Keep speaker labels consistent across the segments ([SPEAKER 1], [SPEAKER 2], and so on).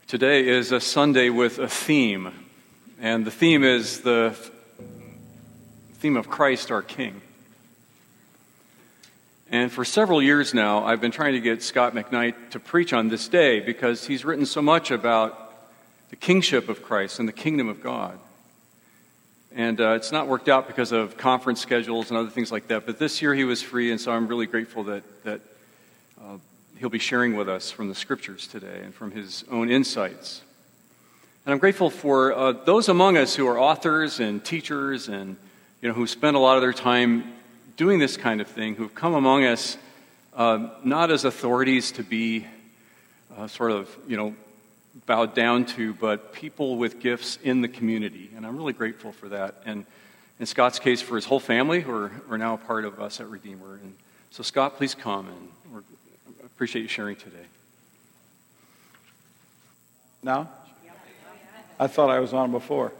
[SPEAKER 1] Today is a Sunday with a theme, and the theme is the theme of Christ our King. And for several years now, I've been trying to get Scott McKnight to preach on this day because he's written so much about the kingship of Christ and the kingdom of God. And it's not worked out because of conference schedules and other things like that, but this year he was free, and so I'm really grateful that he'll be sharing with us from the Scriptures today and from his own insights. And I'm grateful for those among us who are authors and teachers and who spend a lot of their time doing this kind of thing, who've come among us not as authorities to be bowed down to, but people with gifts in the community. And I'm really grateful for that. And in Scott's case, for his whole family who are now a part of us at Redeemer. And so Scott, please come, and I appreciate you sharing today.
[SPEAKER 2] Now? I thought I was on before.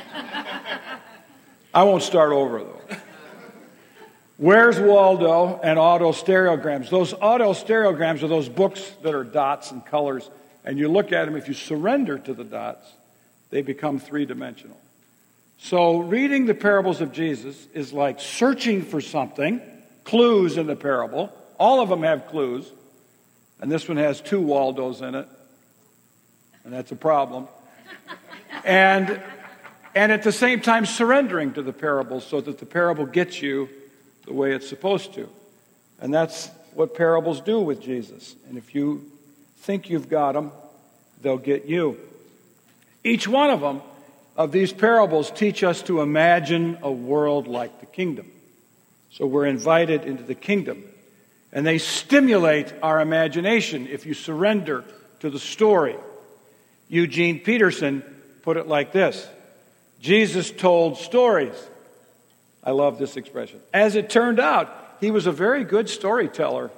[SPEAKER 2] I won't start over, though. Where's Waldo and autostereograms? Those autostereograms are those books that are dots and colors, and you look at them, if you surrender to the dots, they become three-dimensional. So reading the parables of Jesus is like searching for something, clues in the parable. All of them have clues, and this one has 2 Waldos in it, and that's a problem. And at the same time surrendering to the parable so that the parable gets you the way it's supposed to. And that's what parables do with Jesus. And if you think you've got them, they'll get you. Each one of them, of these parables, teach us to imagine a world like the kingdom. So we're invited into the kingdom. And they stimulate our imagination if you surrender to the story. Eugene Peterson put it like this: Jesus told stories. I love this expression. As it turned out, he was a very good storyteller.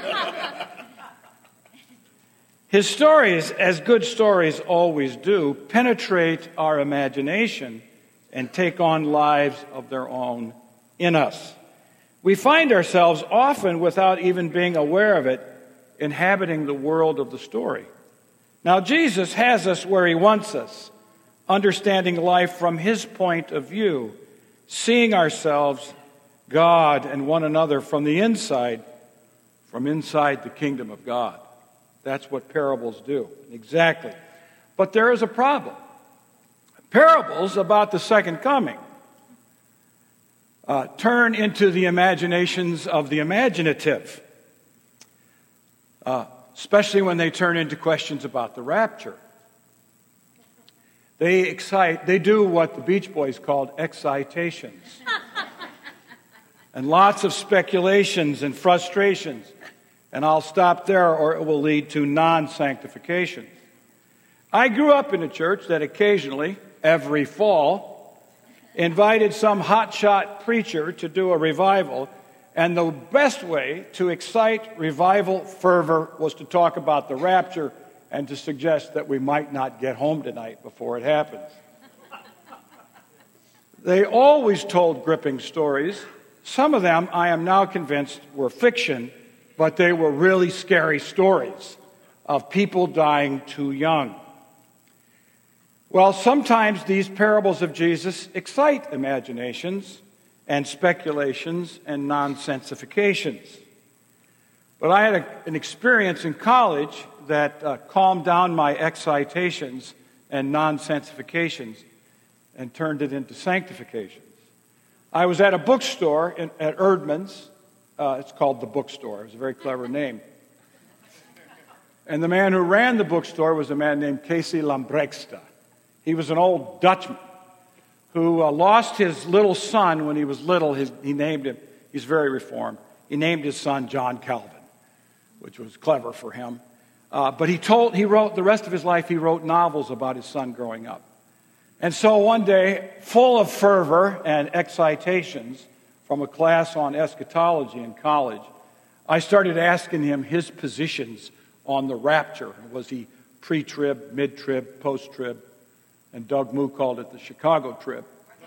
[SPEAKER 2] His stories, as good stories always do, penetrate our imagination and take on lives of their own in us. We find ourselves often, without even being aware of it, inhabiting the world of the story. Now, Jesus has us where he wants us, understanding life from his point of view, seeing ourselves, God, and one another from the inside, from inside the kingdom of God. That's what parables do. Exactly. But there is a problem. Parables about the second coming turn into the imaginations of the imaginative, especially when they turn into questions about the rapture. They do what the Beach Boys called excitations. And lots of speculations and frustrations. And I'll stop there, or it will lead to non-sanctification. I grew up in a church that occasionally, every fall, invited some hotshot preacher to do a revival, and the best way to excite revival fervor was to talk about the rapture and to suggest that we might not get home tonight before it happens. They always told gripping stories. Some of them, I am now convinced, were fiction, but they were really scary stories of people dying too young. Well, sometimes these parables of Jesus excite imaginations and speculations and nonsensifications. But I had an experience in college that calmed down my excitations and nonsensifications and turned it into sanctifications. I was at a bookstore at Erdman's. It's called The Bookstore. It was a very clever name. And the man who ran the bookstore was a man named Casey Lambrechtsta. He was an old Dutchman who lost his little son when he was little. He named him, he's very reformed, he named his son John Calvin, which was clever for him. But he wrote, the rest of his life, he wrote novels about his son growing up. And so one day, full of fervor and excitations from a class on eschatology in college, I started asking him his positions on the rapture. Was he pre-trib, mid-trib, post-trib? And Doug Moo called it the Chicago trip.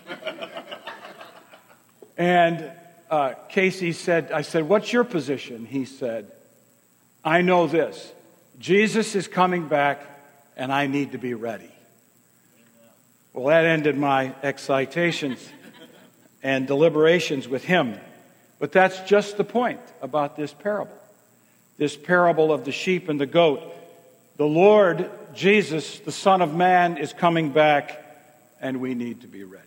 [SPEAKER 2] And Casey said, I said, what's your position? He said, I know this. Jesus is coming back and I need to be ready. Well, that ended my excitations and deliberations with him. But that's just the point about this parable. This parable of the sheep and the goat. The Lord Jesus, the Son of Man, is coming back, and we need to be ready.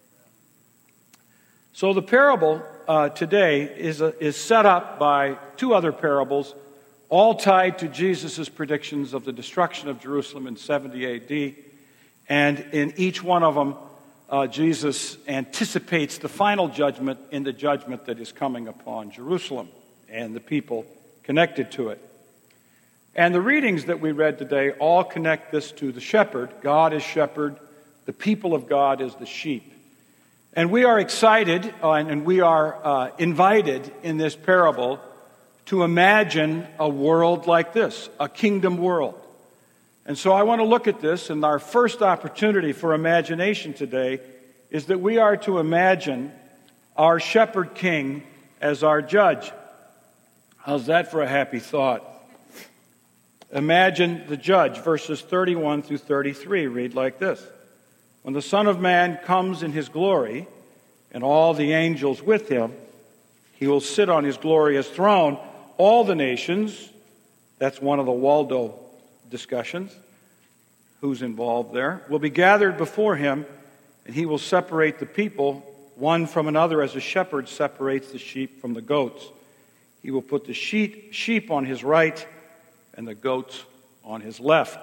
[SPEAKER 2] So the parable today is set up by two other parables, all tied to Jesus' predictions of the destruction of Jerusalem in 70 A.D., and in each one of them, Jesus anticipates the final judgment in the judgment that is coming upon Jerusalem and the people connected to it. And the readings that we read today all connect this to the shepherd. God is shepherd. The people of God is the sheep. And we are excited and we are invited in this parable to imagine a world like this, a kingdom world. And so I want to look at this, and our first opportunity for imagination today is that we are to imagine our shepherd king as our judge. How's that for a happy thought? Imagine the judge. Verses 31 through 33 read like this. When the Son of Man comes in his glory, and all the angels with him, he will sit on his glorious throne. All the nations, that's one of the Waldo discussions, who's involved there, will be gathered before him, and he will separate the people one from another as a shepherd separates the sheep from the goats. He will put the sheep on his right and the goats on his left.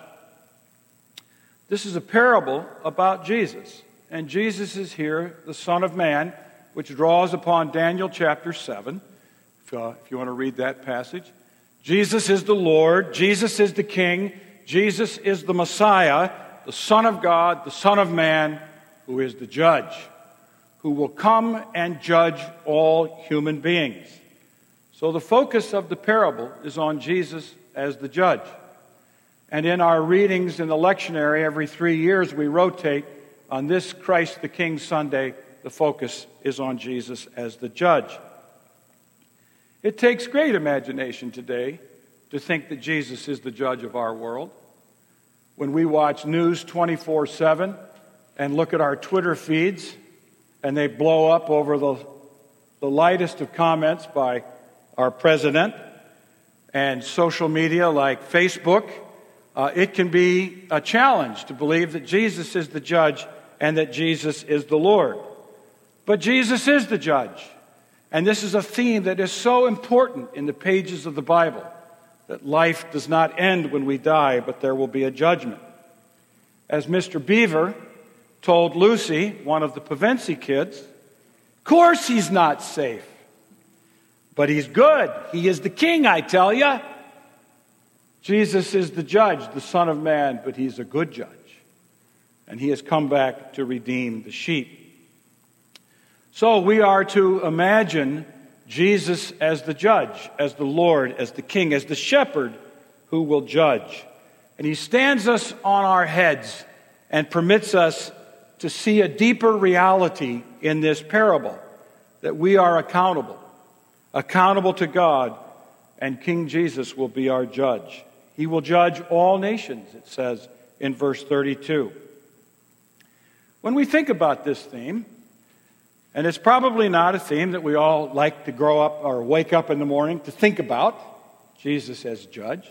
[SPEAKER 2] This is a parable about Jesus, and Jesus is here, the Son of Man, which draws upon Daniel chapter 7, if you want to read that passage. Jesus is the Lord, Jesus is the King, Jesus is the Messiah, the Son of God, the Son of Man, who is the judge, who will come and judge all human beings. So the focus of the parable is on Jesus as the judge. And in our readings in the lectionary, every 3 years we rotate. On this Christ the King Sunday, the focus is on Jesus as the judge. It takes great imagination today to think that Jesus is the judge of our world. When we watch news 24/7 and look at our Twitter feeds, and they blow up over the lightest of comments by our president, and social media like Facebook, it can be a challenge to believe that Jesus is the judge and that Jesus is the Lord. But Jesus is the judge. And this is a theme that is so important in the pages of the Bible, that life does not end when we die, but there will be a judgment. As Mr. Beaver told Lucy, one of the Pevensie kids, of course he's not safe, but he's good. He is the king, I tell you. Jesus is the judge, the Son of Man, but he's a good judge. And he has come back to redeem the sheep. So we are to imagine Jesus as the judge, as the Lord, as the King, as the shepherd who will judge. And he stands us on our heads and permits us to see a deeper reality in this parable, that we are accountable to God, and King Jesus will be our judge. He will judge all nations, it says in verse 32. When we think about this theme, and it's probably not a theme that we all like to grow up or wake up in the morning to think about, Jesus as judge,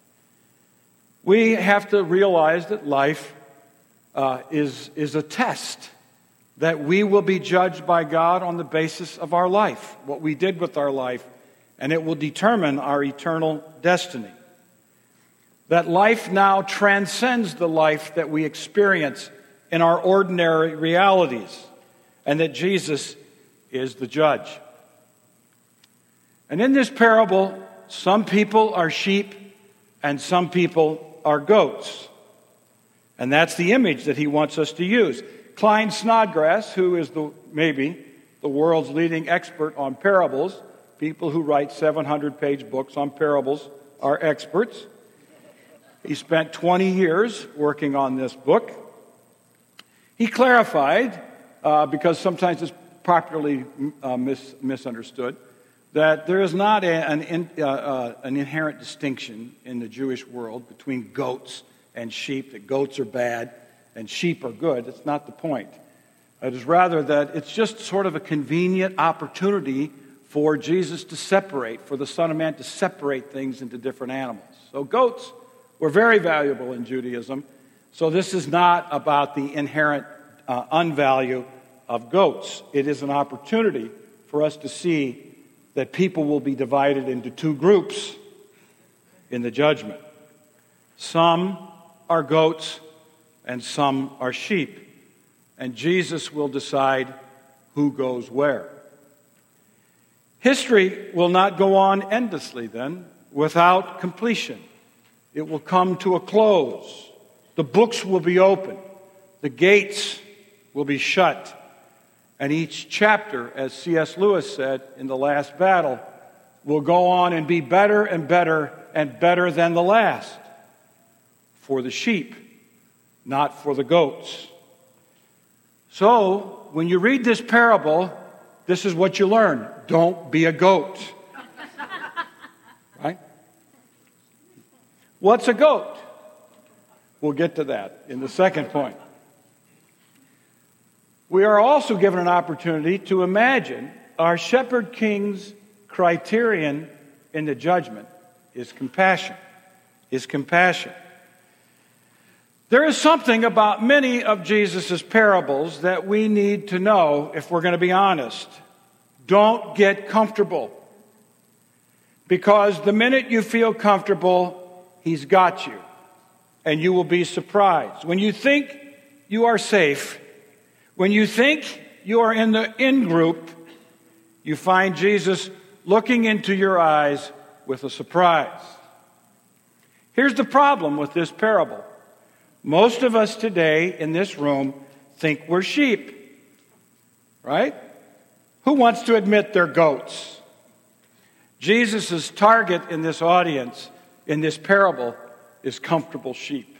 [SPEAKER 2] we have to realize that life is a test, that we will be judged by God on the basis of our life, what we did with our life, and it will determine our eternal destiny. That life now transcends the life that we experience in our ordinary realities, and that Jesus is the judge. And in this parable, some people are sheep and some people are goats. And that's the image that he wants us to use. Klyne Snodgrass, who is maybe the world's leading expert on parables, people who write 700-page books on parables are experts. He spent 20 years working on this book. He clarified, because sometimes it's popularly misunderstood, that there is not an inherent distinction in the Jewish world between goats and sheep, that goats are bad and sheep are good. It's not the point. It is rather that it's just sort of a convenient opportunity for Jesus to separate, for the Son of Man to separate things into different animals. So goats were very valuable in Judaism. So this is not about the inherent unvalue of goats. It is an opportunity for us to see that people will be divided into two groups in the judgment. Some are goats and some are sheep. And Jesus will decide who goes where. History will not go on endlessly then without completion. It will come to a close. The books will be opened. The gates will be shut. And each chapter, as C.S. Lewis said in The Last Battle, will go on and be better and better and better than the last. For the sheep, not for the goats. So, when you read this parable, this is what you learn. Don't be a goat. Right? What's a goat? We'll get to that in the second point. We are also given an opportunity to imagine our shepherd king's criterion in the judgment is compassion. There is something about many of Jesus' parables that we need to know if we're going to be honest. Don't get comfortable. Because the minute you feel comfortable, he's got you. And you will be surprised. When you think you are safe, when you think you are in the in-group, you find Jesus looking into your eyes with a surprise. Here's the problem with this parable. Most of us today in this room think we're sheep, right? Who wants to admit they're goats? Jesus' target in this audience, in this parable, is comfortable sheep.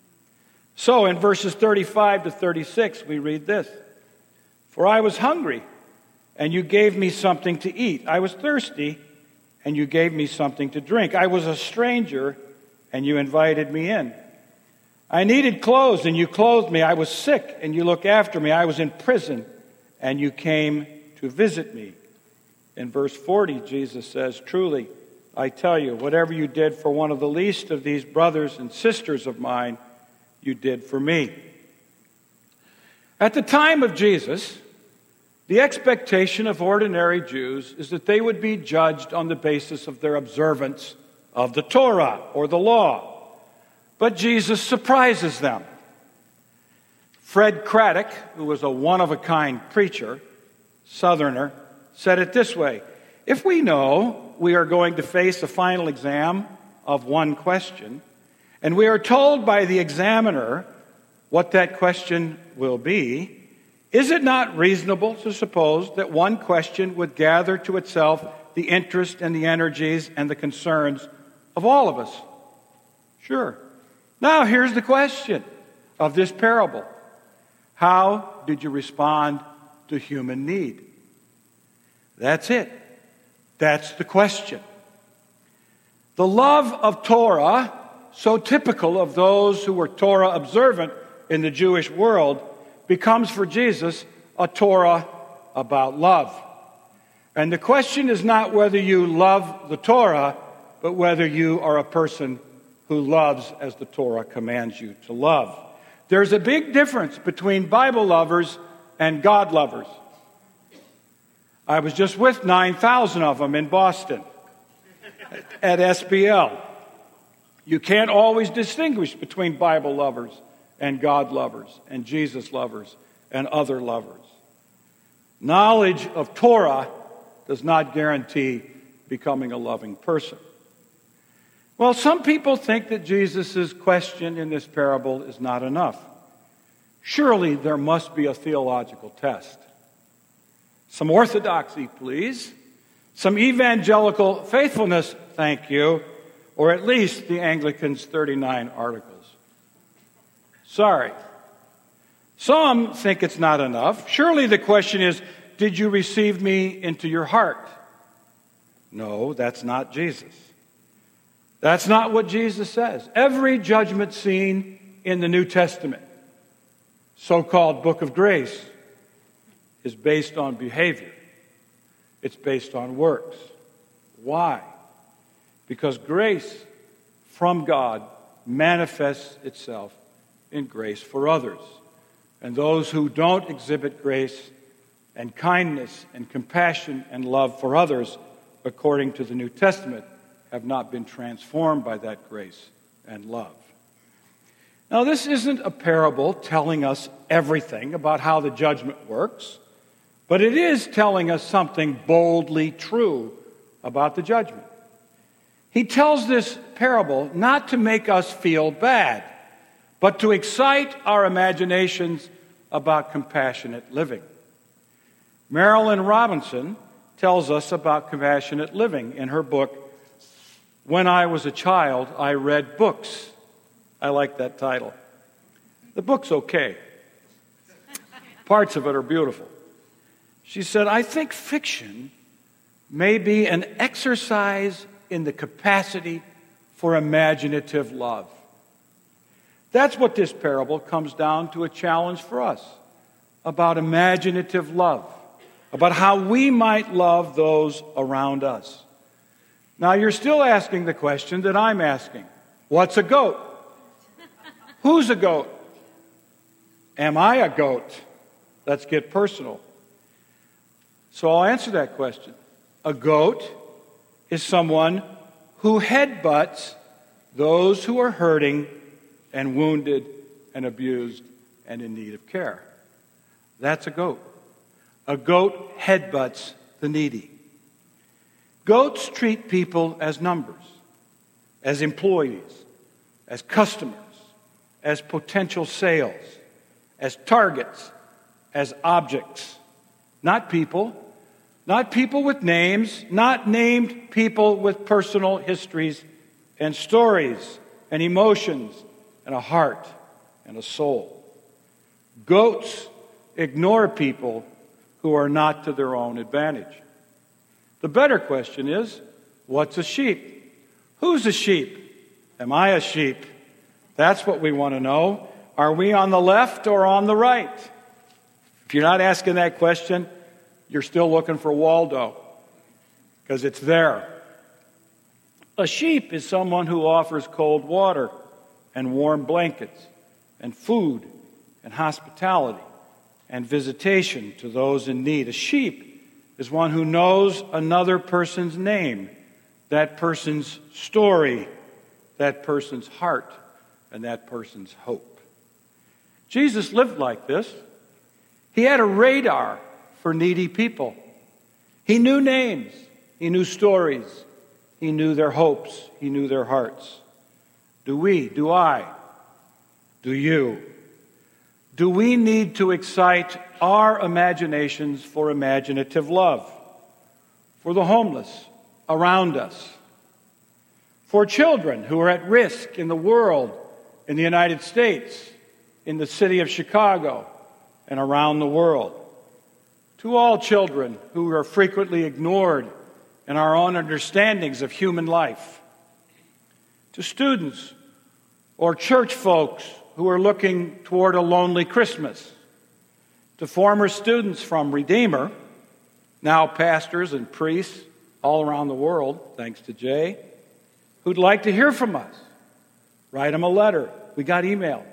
[SPEAKER 2] So in verses 35 to 36, we read this. For I was hungry, and you gave me something to eat. I was thirsty, and you gave me something to drink. I was a stranger, and you invited me in. I needed clothes, and you clothed me. I was sick, and you looked after me. I was in prison, and you came to visit me. In verse 40, Jesus says, truly, I tell you, whatever you did for one of the least of these brothers and sisters of mine, you did for me. At the time of Jesus, the expectation of ordinary Jews is that they would be judged on the basis of their observance of the Torah or the law. But Jesus surprises them. Fred Craddock, who was a one-of-a-kind preacher, Southerner, said it this way. If we know we are going to face a final exam of one question, and we are told by the examiner what that question will be, is it not reasonable to suppose that one question would gather to itself the interest and the energies and the concerns of all of us? Sure. Now, here's the question of this parable. How did you respond to human need? That's it. That's the question. The love of Torah, so typical of those who were Torah observant in the Jewish world, becomes for Jesus a Torah about love. And the question is not whether you love the Torah, but whether you are a person who loves as the Torah commands you to love. There's a big difference between Bible lovers and God lovers. I was just with 9,000 of them in Boston at SBL. You can't always distinguish between Bible lovers and God lovers and Jesus lovers and other lovers. Knowledge of Torah does not guarantee becoming a loving person. Well, some people think that Jesus' question in this parable is not enough. Surely there must be a theological test. Some orthodoxy, please. Some evangelical faithfulness, thank you. Or at least the Anglicans' 39 articles. Sorry. Some think it's not enough. Surely the question is, did you receive me into your heart? No, that's not Jesus. That's not what Jesus says. Every judgment scene in the New Testament, so-called book of grace, is based on behavior. It's based on works. Why? Because grace from God manifests itself in grace for others. And those who don't exhibit grace and kindness and compassion and love for others, according to the New Testament, have not been transformed by that grace and love. Now, this isn't a parable telling us everything about how the judgment works, but it is telling us something boldly true about the judgment. He tells this parable not to make us feel bad, but to excite our imaginations about compassionate living. Marilyn Robinson tells us about compassionate living in her book, When I Was a Child, I Read Books. I like that title. The book's okay. Parts of it are beautiful. She said, I think fiction may be an exercise in the capacity for imaginative love. That's what this parable comes down to, a challenge for us about imaginative love, about how we might love those around us. Now, you're still asking the question that I'm asking. What's a goat? Who's a goat? Am I a goat? Let's get personal. So I'll answer that question. A goat is someone who headbutts those who are hurting and wounded and abused and in need of care. That's a goat. A goat headbutts the needy. Goats treat people as numbers, as employees, as customers, as potential sales, as targets, as objects. Not people. Not people with names, not named people with personal histories and stories and emotions and a heart and a soul. Goats ignore people who are not to their own advantage. The better question is, what's a sheep? Who's a sheep? Am I a sheep? That's what we want to know. Are we on the left or on the right? If you're not asking that question, you're still looking for Waldo, because it's there. A sheep is someone who offers cold water and warm blankets and food and hospitality and visitation to those in need. A sheep is one who knows another person's name, that person's story, that person's heart, and that person's hope. Jesus lived like this. He had a radar for needy people. He knew names. He knew stories. He knew their hopes. He knew their hearts. Do we? Do I? Do you? Do we need to excite our imaginations for imaginative love? For the homeless around us? For children who are at risk in the world, in the United States, in the city of Chicago, and around the world? To all children who are frequently ignored in our own understandings of human life. To students or church folks who are looking toward a lonely Christmas. To former students from Redeemer, now pastors and priests all around the world, thanks to Jay, who'd like to hear from us. Write them a letter. We got email.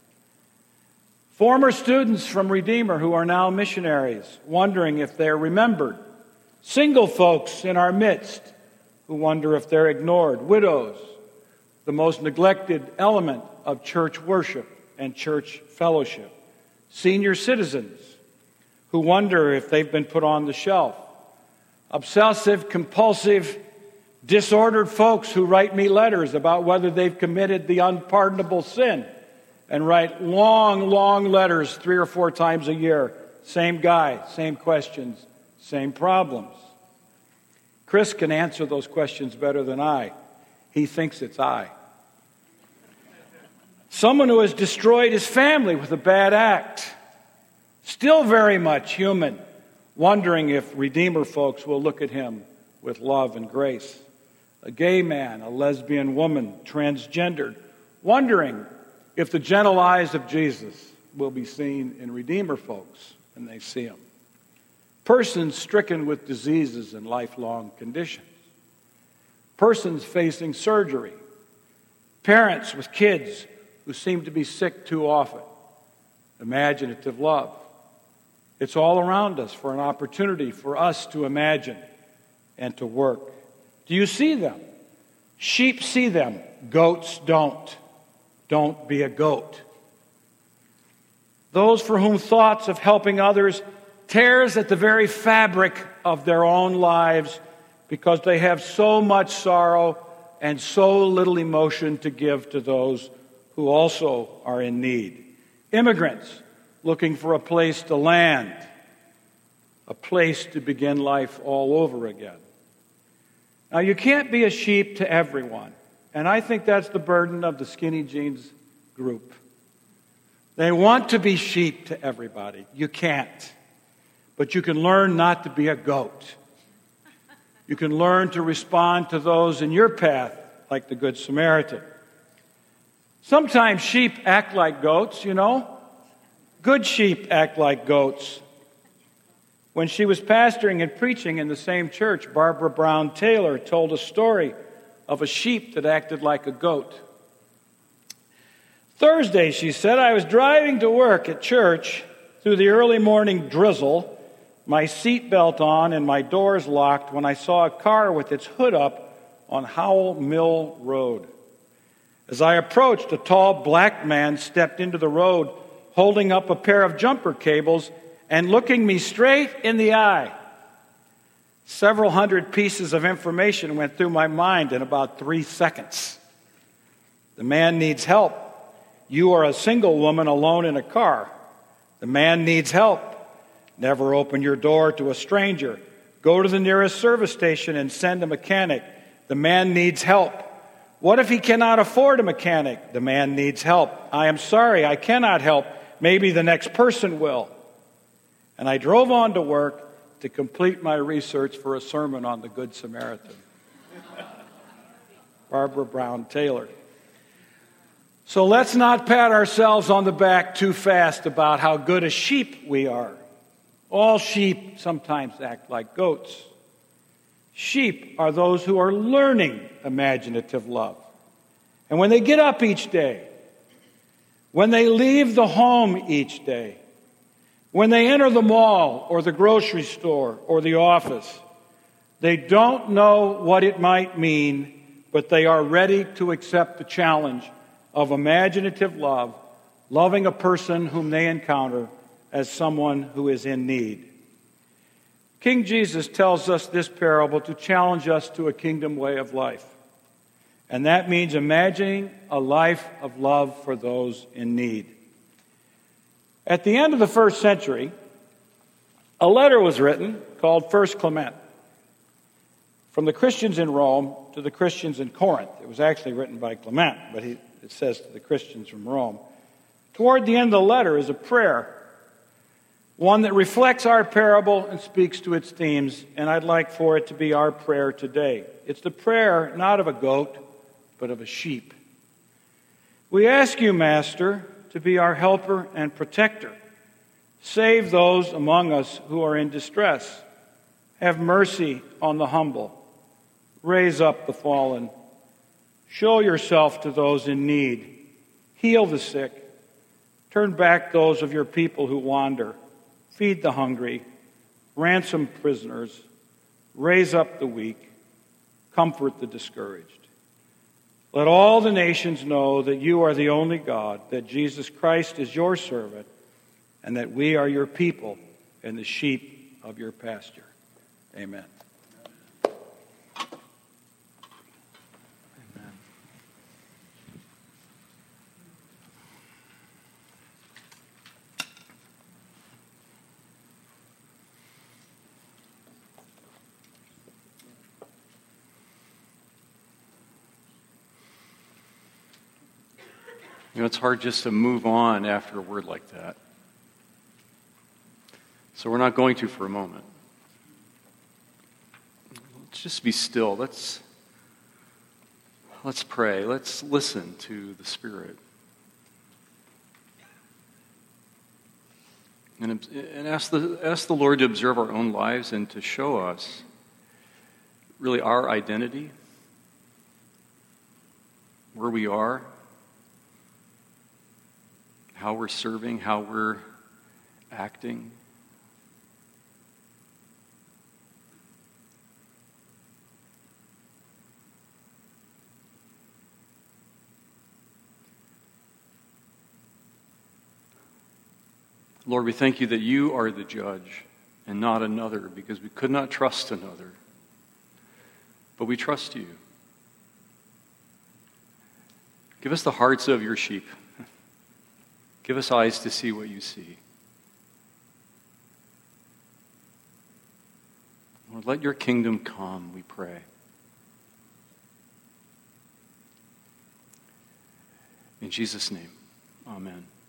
[SPEAKER 2] Former students from Redeemer who are now missionaries, wondering if they're remembered. Single folks in our midst who wonder if they're ignored. Widows, the most neglected element of church worship and church fellowship. Senior citizens who wonder if they've been put on the shelf. Obsessive, compulsive, disordered folks who write me letters about whether they've committed the unpardonable sin and write long, long letters 3 or 4 times a year. Same guy, same questions, same problems. Chris can answer those questions better than I. He thinks it's I. Someone who has destroyed his family with a bad act. Still very much human, wondering if Redeemer folks will look at him with love and grace. a gay man, a lesbian woman, transgendered, wondering if the gentle eyes of Jesus will be seen in Redeemer folks when they see him. Persons stricken with diseases and lifelong conditions. Persons facing surgery. Parents with kids who seem to be sick too often. Imaginative love. It's all around us for an opportunity for us to imagine and to work. Do you see them? Sheep see them. Goats don't. Don't be a goat. Those for whom thoughts of helping others tears at the very fabric of their own lives because they have so much sorrow and so little emotion to give to those who also are in need. Immigrants looking for a place to land, a place to begin life all over again. Now, you can't be a sheep to everyone, and I think that's the burden of the Skinny Jeans group. They want to be sheep to everybody. You can't. But you can learn not to be a goat. You can learn to respond to those in your path, like the Good Samaritan. Sometimes sheep act like goats, you know. Good sheep act like goats. When she was pastoring and preaching in the same church, Barbara Brown Taylor told a story of a sheep that acted like a goat. Thursday, she said, I was driving to work at church through the early morning drizzle, my seatbelt on and my doors locked, when I saw a car with its hood up on Howell Mill Road. As I approached, a tall black man stepped into the road, holding up a pair of jumper cables and looking me straight in the eye. Several hundred pieces of information went through my mind in about 3 seconds. The man needs help. You are a single woman alone in a car. The man needs help. Never open your door to a stranger. Go to the nearest service station and send a mechanic. The man needs help. What if he cannot afford a mechanic? The man needs help. I am sorry, I cannot help. Maybe the next person will. And I drove on to work to complete my research for a sermon on the Good Samaritan. Barbara Brown Taylor. So let's not pat ourselves on the back too fast about how good a sheep we are. All sheep sometimes act like goats. Sheep are those who are learning imaginative love. And when they get up each day, when they leave the home each day, when they enter the mall or the grocery store or the office, they don't know what it might mean, but they are ready to accept the challenge of imaginative love, loving a person whom they encounter as someone who is in need. King Jesus tells us this parable to challenge us to a kingdom way of life. And that means imagining a life of love for those in need. At the end of the first century, a letter was written called First Clement from the Christians in Rome to the Christians in Corinth. It was actually written by Clement, but it says to the Christians from Rome. Toward the end of the letter is a prayer, one that reflects our parable and speaks to its themes, and I'd like for it to be our prayer today. It's the prayer not of a goat, but of a sheep. We ask you, Master, to be our helper and protector. Save those among us who are in distress. Have mercy on the humble. Raise up the fallen. Show yourself to those in need. Heal the sick. Turn back those of your people who wander. Feed the hungry. Ransom prisoners. Raise up the weak. Comfort the discouraged. Let all the nations know that you are the only God, that Jesus Christ is your servant, and that we are your people and the sheep of your pasture. Amen.
[SPEAKER 1] You know, it's hard just to move on after a word like that. So we're not going to for a moment. Let's just be still. Let's Let's pray. Let's listen to the Spirit. And ask the Lord to observe our own lives and to show us really our identity, where we are, how we're serving, how we're acting. Lord, we thank you that you are the judge and not another, because we could not trust another. But we trust you. Give us the hearts of your sheep. Give us eyes to see what you see. Lord, let your kingdom come, we pray. In Jesus' name, amen.